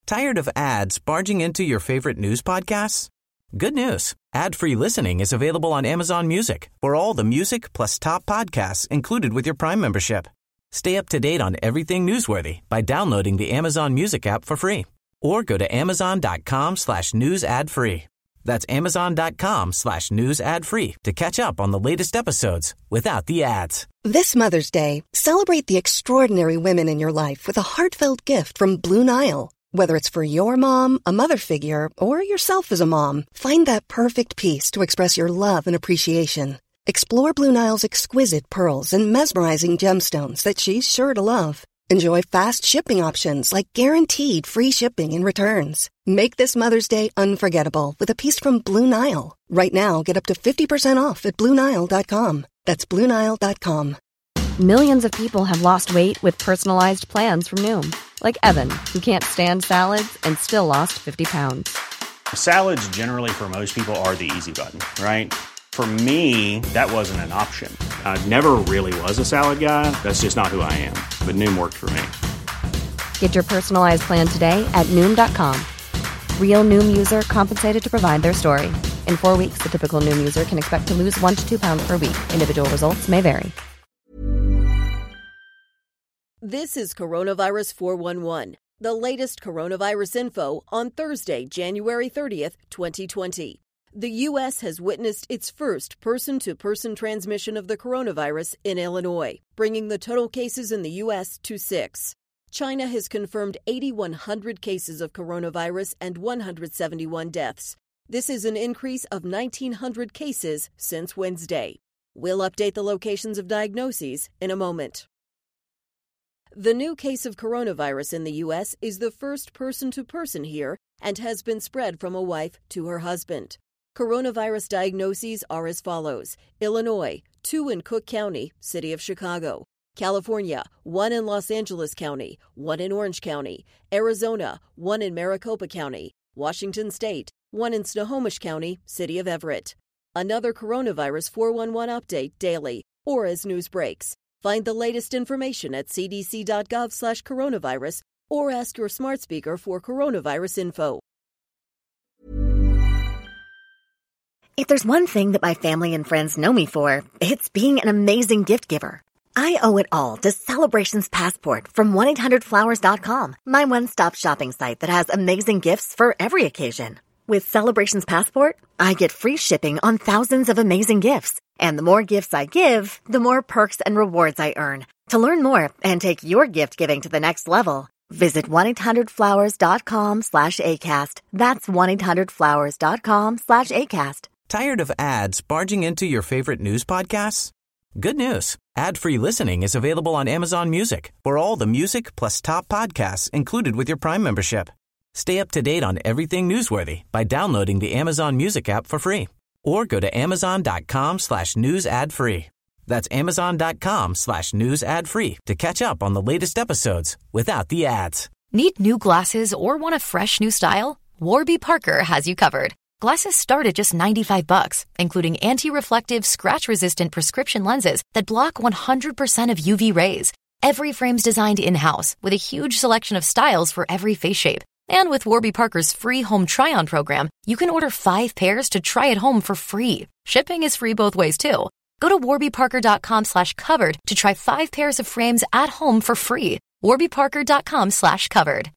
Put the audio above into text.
Tired of ads barging into your favorite news podcasts? Good news. Ad-free listening is available on Amazon Music for all the music plus top podcasts included with your Prime membership. Stay up to date on everything newsworthy by downloading the Amazon Music app for free or go to amazon.com/news ad free. That's amazon.com/news ad free to catch up on the latest episodes without the ads. This Mother's Day, celebrate the extraordinary women in your life with a heartfelt gift from Blue Nile. Whether it's for your mom, a mother figure, or yourself as a mom, find that perfect piece to express your love and appreciation. Explore Blue Nile's exquisite pearls and mesmerizing gemstones that she's sure to love. Enjoy fast shipping options like guaranteed free shipping and returns. Make this Mother's Day unforgettable with a piece from Blue Nile. Right now, get up to 50% off at BlueNile.com. That's BlueNile.com. Millions of people have lost weight with personalized plans from Noom. Like Evan, who can't stand salads and still lost 50 pounds. Salads generally for most people are the easy button, right? For me, that wasn't an option. I never really was a salad guy. That's just not who I am. But Noom worked for me. Get your personalized plan today at Noom.com. Real Noom user compensated to provide their story. In 4 weeks, the typical Noom user can expect to lose 1 to 2 pounds per week. Individual results may vary. This is Coronavirus 411, the latest coronavirus info on Thursday, January 30th, 2020. The U.S. has witnessed its first person-to-person transmission of the coronavirus in Illinois, bringing the total cases in the U.S. to 6. China has confirmed 8,100 cases of coronavirus and 171 deaths. This is an increase of 1,900 cases since Wednesday. We'll update the locations of diagnoses in a moment. The new case of coronavirus in the U.S. is the first person-to-person here and has been spread from a wife to her husband. Coronavirus diagnoses are as follows: Illinois, 2 in Cook County, City of Chicago; California, 1 in Los Angeles County, 1 in Orange County; Arizona, 1 in Maricopa County; Washington State, 1 in Snohomish County, City of Everett. Another Coronavirus 411 update daily or as news breaks. Find the latest information at cdc.gov/coronavirus or ask your smart speaker for coronavirus info. If there's one thing that my family and friends know me for, it's being an amazing gift giver. I owe it all to Celebrations Passport from 1-800-Flowers.com, my one-stop shopping site that has amazing gifts for every occasion. With Celebrations Passport, I get free shipping on thousands of amazing gifts. And the more gifts I give, the more perks and rewards I earn. To learn more and take your gift giving to the next level, visit 1-800-Flowers.com/ACAST. That's 1-800-Flowers.com/ACAST. Tired of ads barging into your favorite news podcasts? Good news. Ad-free listening is available on Amazon Music for all the music plus top podcasts included with your Prime membership. Stay up to date on everything newsworthy by downloading the Amazon Music app for free or go to amazon.com/news ad free. That's amazon.com/news ad free to catch up on the latest episodes without the ads. Need new glasses or want a fresh new style? Warby Parker has you covered. Glasses start at just $95, including anti-reflective, scratch-resistant prescription lenses that block 100% of UV rays. Every frame's designed in-house with a huge selection of styles for every face shape. And with Warby Parker's free home try-on program, you can order 5 pairs to try at home for free. Shipping is free both ways, too. Go to warbyparker.com/covered to try 5 pairs of frames at home for free. warbyparker.com/covered.